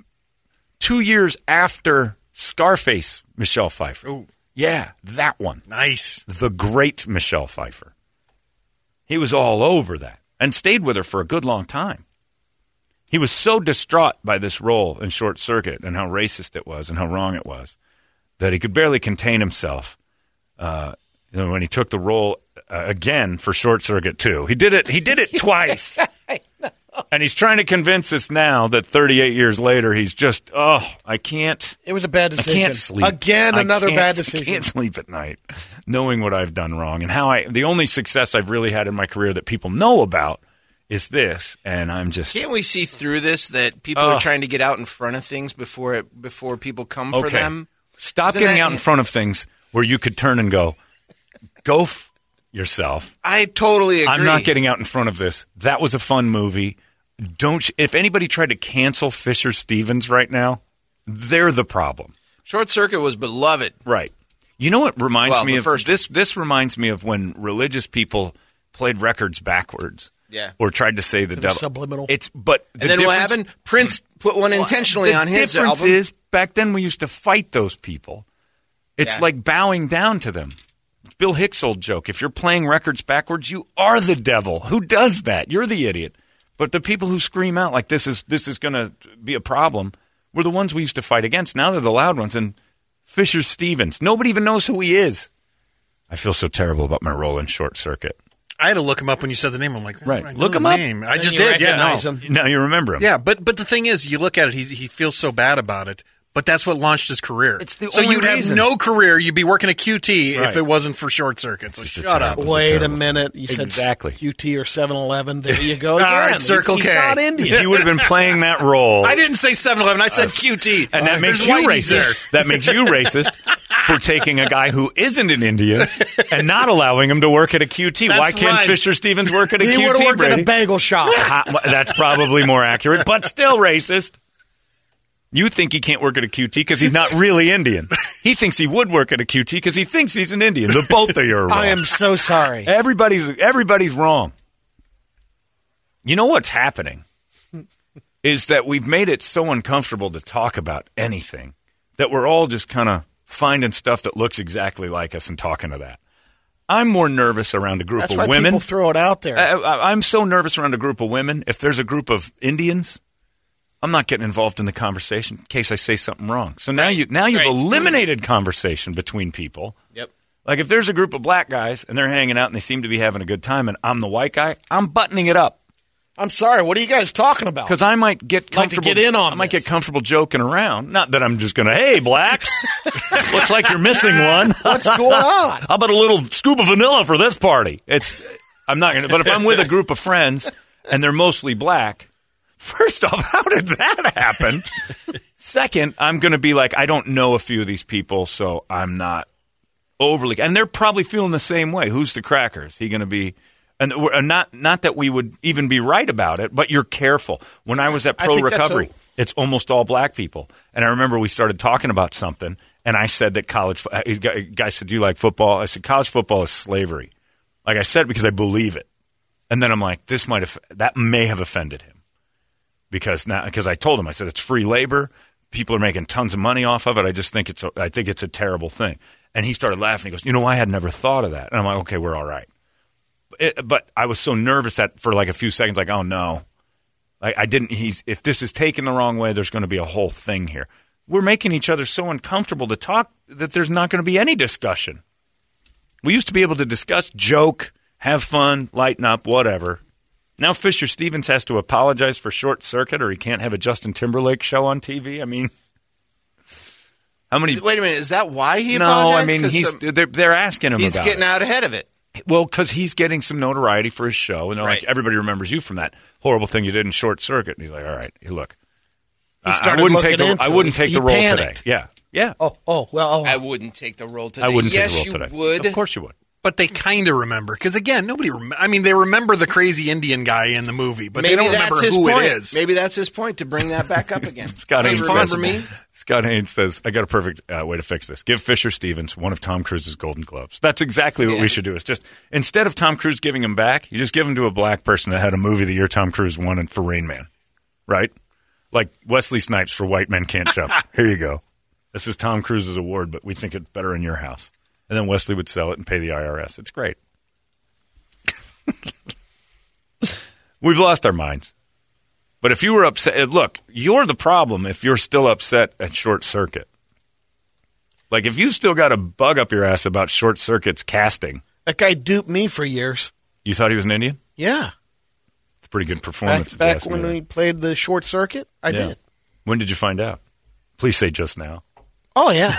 2 years after Scarface, Michelle Pfeiffer. Ooh. Yeah, that one. Nice. The great Michelle Pfeiffer. He was all over that and stayed with her for a good long time. He was so distraught by this role in Short Circuit and how racist it was and how wrong it was that he could barely contain himself when he took the role again for Short Circuit 2. He did it twice. And he's trying to convince us now that 38 years later, he's just, I can't. It was a bad decision. I can't sleep. Again, another bad decision. I can't sleep at night knowing what I've done wrong. And the only success I've really had in my career that people know about is this. And I'm just. Can't we see through this that people are trying to get out in front of things before people come for them? Stop getting out in front of things where you could turn and go yourself. I totally agree. I'm not getting out in front of this. That was a fun movie. If anybody tried to cancel Fisher Stevens right now, they're the problem. Short Circuit was beloved. Right. You know what reminds me of this? This reminds me of when religious people played records backwards. Yeah. Or tried to say the devil. Subliminal. And then what happened? Prince put one intentionally on his album. The difference is, back then we used to fight those people. It's like bowing down to them. Bill Hicks' old joke. If you're playing records backwards, you are the devil. Who does that? You're the idiot. But the people who scream out like this is going to be a problem were the ones we used to fight against. Now they're the loud ones. And Fisher Stevens, nobody even knows who he is. I feel so terrible about my role in Short Circuit. I had to look him up when you said the name. I'm like, right, look him up. I just did. Yeah, now you remember him. Yeah, but the thing is, you look at it, he feels so bad about it. But that's what launched his career. So you'd have no career. You'd be working at QT if it wasn't for Short Circuit. So shut up. Wait a minute. You said QT or 7-Eleven. There you go again. All right, Circle K. He's not Indian. If you would have been playing that role. I didn't say 7-Eleven. I said QT. And that makes you racist. That makes you racist for taking a guy who isn't an Indian and not allowing him to work at a QT. Why can't Fisher Stevens work at a QT, He would have worked at a bagel shop. That's probably more accurate, but still racist. You think he can't work at a QT because he's not really Indian. He thinks he would work at a QT because he thinks he's an Indian. The both of you are wrong. I am so sorry. Everybody's wrong. You know what's happening is that we've made it so uncomfortable to talk about anything that we're all just kind of finding stuff that looks exactly like us and talking to that. I'm more nervous around a group of women. People throw it out there. I'm so nervous around a group of women. If there's a group of Indians, I'm not getting involved in the conversation in case I say something wrong. So now you've eliminated conversation between people. Yep. Like if there's a group of black guys and they're hanging out and they seem to be having a good time and I'm the white guy, I'm buttoning it up. I'm sorry. What are you guys talking about? Because I might get comfortable. Like to get in on I might get comfortable joking around. Not that I'm just going to, hey, blacks, looks like you're missing one. What's going on? How about a little scoop of vanilla for this party? I'm not going to. But if I'm with a group of friends and they're mostly black, first off, how did that happen? Second, I'm going to be like, I don't know a few of these people, so I'm not overly. And they're probably feeling the same way. Who's the cracker? Is he going to be? And not that we would even be right about it, but you're careful. When I was at Pro Recovery, it's almost all black people. And I remember we started talking about something, and I said that a guy said, do you like football? I said, college football is slavery. Like I said, because I believe it. And then I'm like, that may have offended him. Because I told him, I said, it's free labor. People are making tons of money off of it. I just think I think it's a terrible thing. And he started laughing. He goes, I had never thought of that. And I'm like, okay, we're all right. But I was so nervous that for like a few seconds, like, oh no, I didn't. If this is taken the wrong way, there's going to be a whole thing here. We're making each other so uncomfortable to talk that there's not going to be any discussion. We used to be able to discuss, joke, have fun, lighten up, whatever. Now Fisher Stevens has to apologize for Short Circuit, or he can't have a Justin Timberlake show on TV. I mean, how many? Wait a minute, is that why he apologized? No, I mean they're asking him. He's about getting out ahead of it. Well, because he's getting some notoriety for his show, and they're like, everybody remembers you from that horrible thing you did in Short Circuit. And he's like, all right, look, I wouldn't take the role today. Yeah. Well, I wouldn't take the role today. I wouldn't take the role today. You would. Of course you would. But they kind of remember. Because, again, nobody they remember the crazy Indian guy in the movie, but they don't remember who it is. Maybe that's his point, to bring that back up again. Scott Haynes says, I got a perfect way to fix this. Give Fisher Stevens one of Tom Cruise's Golden Globes. That's exactly what we should do. It's just, instead of Tom Cruise giving him back, you just give him to a black person that had a movie the year Tom Cruise won for Rain Man. Right? Like Wesley Snipes for White Men Can't Jump. Here you go. This is Tom Cruise's award, but we think it's better in your house. And then Wesley would sell it and pay the IRS. It's great. We've lost our minds. But if you were upset, look, you're the problem if you're still upset at Short Circuit. Like, if you still got a bug up your ass about Short Circuit's casting. That guy duped me for years. You thought he was an Indian? Yeah. It's a pretty good performance. Back when we played the Short Circuit, I did. When did you find out? Please say just now. Oh, yeah.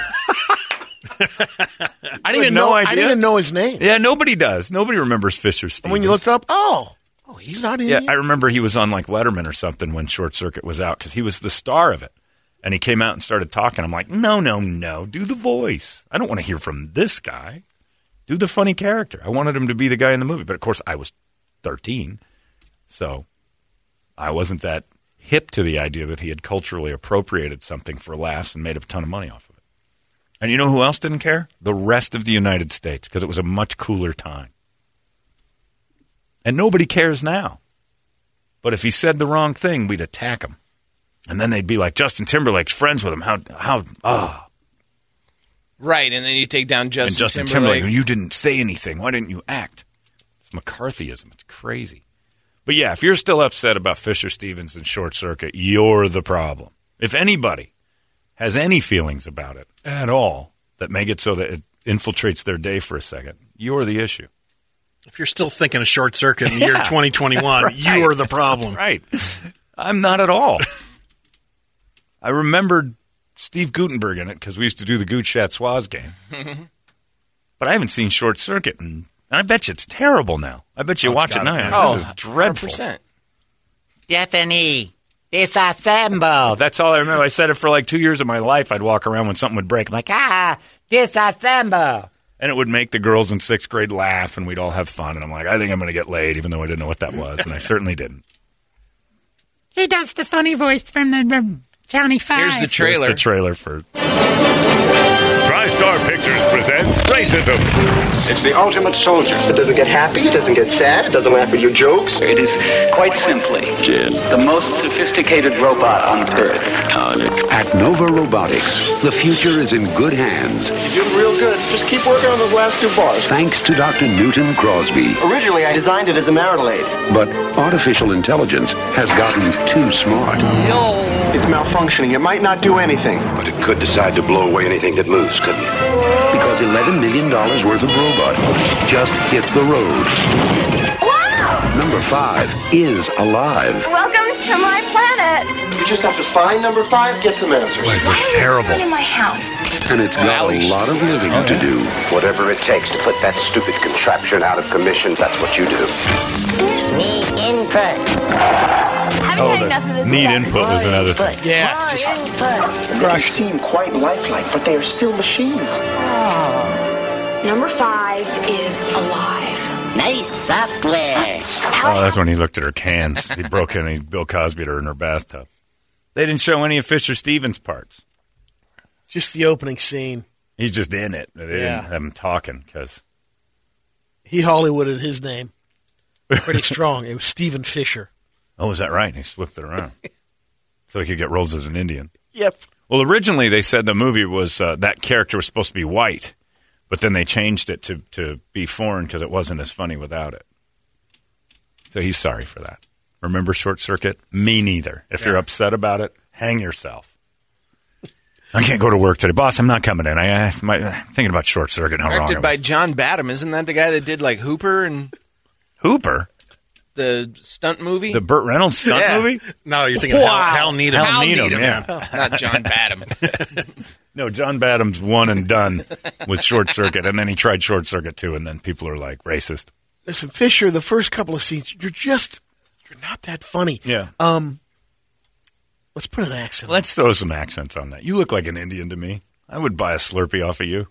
I didn't even know his name. Yeah, nobody does. Nobody remembers Fisher Stevens. And when you looked up, he's not Indian. Yeah, I remember he was on like Letterman or something when Short Circuit was out because he was the star of it. And he came out and started talking. I'm like, no, do the voice. I don't want to hear from this guy. Do the funny character. I wanted him to be the guy in the movie. But, of course, I was 13, so I wasn't that hip to the idea that he had culturally appropriated something for laughs and made a ton of money off of it. And you know who else didn't care? The rest of the United States, because it was a much cooler time. And nobody cares now. But if he said the wrong thing, we'd attack him. And then they'd be like, Justin Timberlake's friends with him. Right, and then you take down Justin Timberlake. You didn't say anything. Why didn't you act? It's McCarthyism. It's crazy. But yeah, if you're still upset about Fisher Stevens and Short Circuit, you're the problem. If anybody has any feelings about it at all that make it so that it infiltrates their day for a second, you're the issue. If you're still thinking of Short Circuit in the year 2021, right. You are the problem. Right. I'm not at all. I remembered Steve Guttenberg in it because we used to do the Gooch Chatswas game. But I haven't seen Short Circuit, and I bet you it's terrible now. I bet you watch it now. This is dreadful. 100%. Stephanie, disassemble. That's all I remember. I said it for like 2 years of my life. I'd walk around when something would break. I'm like, disassemble. And it would make the girls in 6th grade laugh, and we'd all have fun. And I'm like, I think I'm going to get laid, even though I didn't know what that was. And I certainly didn't. He does the funny voice from the Johnny 5. Here's the trailer. Here's the trailer for... TriStar Pictures presents Racism. It's the ultimate soldier. It doesn't get happy, it doesn't get sad, it doesn't laugh at your jokes. It is quite simply the most sophisticated robot on Earth. At Nova Robotics, the future is in good hands. You're doing real good. Just keep working on those last 2 bars. Thanks to Dr. Newton Crosby. Originally, I designed it as a marital aid. But artificial intelligence has gotten too smart. No. It's malfunctioning. It might not do anything. But it could decide to blow away anything that moves, couldn't it? Because $11 million worth of robot just hit the road. Wow! Number number 5 is alive. Welcome to my planet. You just have to find number 5, get some answers. This looks terrible. In my house. And it's got a lot of living to do. Whatever it takes to put that stupid contraption out of commission, that's what you do. Need input. Need input was another thing. Yeah. They seem quite lifelike, but they are still machines. Number 5 is alive. Nice software. Oh, that's when he looked at her cans. He broke in and Bill Cosby'd her in her bathtub. They didn't show any of Fisher Stevens' parts. Just the opening scene. He's just in it. They didn't have him talking because he Hollywooded his name pretty strong. It was Stephen Fisher. Oh, is that right? He whipped it around so he could get roles as an Indian. Yep. Well, originally they said the movie was that character was supposed to be white, but then they changed it to be foreign because it wasn't as funny without it. So he's sorry for that. Remember Short Circuit? Me neither. If you're upset about it, hang yourself. I can't go to work today. Boss, I'm not coming in. I'm thinking about Short Circuit and how wrong it was. Directed by John Badham. Isn't that the guy that did like Hooper and... Hooper? The stunt movie? The Burt Reynolds stunt movie? No, you're thinking Hal Needham. Hal Needham, yeah. Not John Badham. No, John Badham's one and done with Short Circuit, and then he tried Short Circuit too, and then people are like, racist. Listen, Fisher, the first couple of scenes, you're not that funny. Yeah. Let's put an accent. Let's throw some accents on that. You look like an Indian to me. I would buy a Slurpee off of you.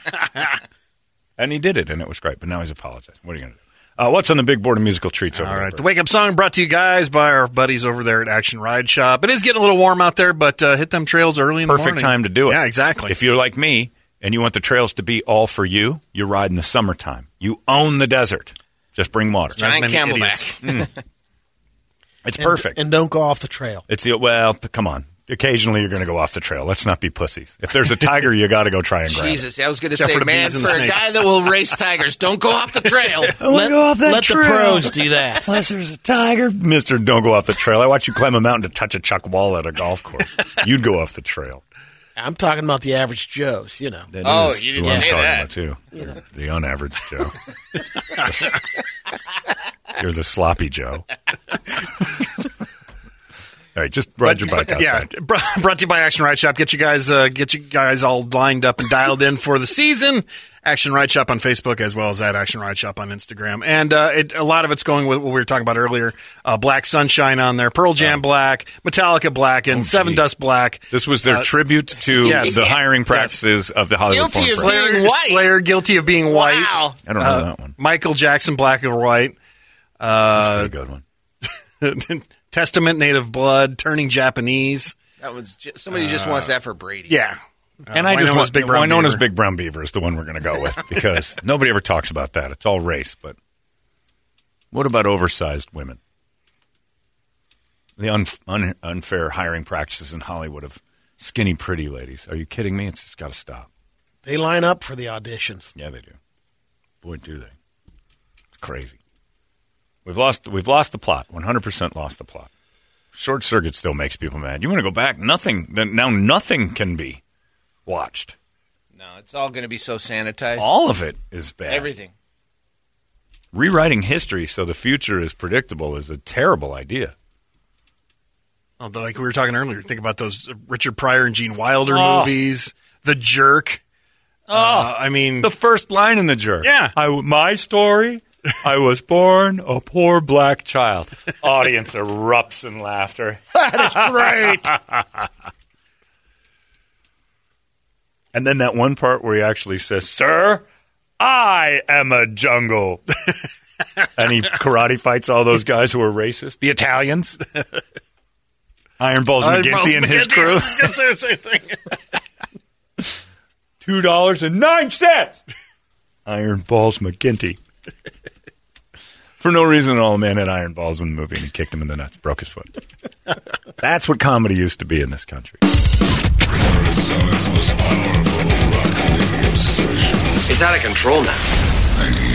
And he did it, and it was great, but now he's apologized. What are you going to do? What's on the big board of musical treats over there? All right, the wake-up song brought to you guys by our buddies over there at Action Ride Shop. It is getting a little warm out there, but hit them trails early in the morning. Perfect time to do it. Yeah, exactly. If you're like me and you want the trails to be all for you, you ride in the summertime. You own the desert. Just bring water. Giant Camelback. It's perfect. And don't go off the trail. Well, come on. Occasionally you're going to go off the trail. Let's not be pussies. If there's a tiger, you got to go try and grab it. Jesus, I was going to say, man, for a guy that will race tigers, don't go off the trail. Let the pros do that. Unless there's a tiger. Mister, don't go off the trail. I watch you climb a mountain to touch a chuck wall at a golf course. You'd go off the trail. I'm talking about the average Joes, you know. That you is didn't who I'm say talking that. about, too. The unaverage Joe. You're the sloppy Joe. All right, just ride your bike outside. Yeah, brought to you by Action Ride Shop. Get you guys all lined up and dialed in for the season. Action Ride Shop on Facebook as well as at Action Ride Shop on Instagram. And a lot of it's going with what we were talking about earlier. Black Sunshine on there, Pearl Jam Black, Metallica Black, and Seven Dust Black. This was their tribute to the hiring practices of the Hollywood Guilty Foreign of Press. being white. Slayer, Guilty of Being White. Wow. I don't know that one. Michael Jackson, Black or White. That's a pretty good one. Testament, Native Blood, Turning Japanese. That was somebody just wants that for Brady. Yeah. And I just want Big Brown Winona's Beaver. Big Brown Beaver is the one we're going to go with because nobody ever talks about that. It's all race. But what about oversized women? The unfair hiring practices in Hollywood of skinny, pretty ladies. Are you kidding me? It's just got to stop. They line up for the auditions. Yeah, they do. Boy, do they. It's crazy. We've lost the plot. 100% lost the plot. Short Circuit still makes people mad. You want to go back? Nothing can be watched. No, it's all going to be so sanitized. All of it is bad. Everything. Rewriting history so the future is predictable is a terrible idea. Like we were talking earlier, think about those Richard Pryor and Gene Wilder movies. The Jerk. I mean, the first line in The Jerk. Yeah. My story. I was born a poor black child. Audience erupts in laughter. That is great. And then that one part where he actually says, "Sir, I am a jungle." And he karate fights all those guys who are racist. The Italians. Iron Balls McGinty and his crew. I was going to say the same thing. $2.09. Iron Balls McGinty. For no reason at all, a man had iron balls in the movie and he kicked him in the nuts, broke his foot. That's what comedy used to be in this country. It's out of control now.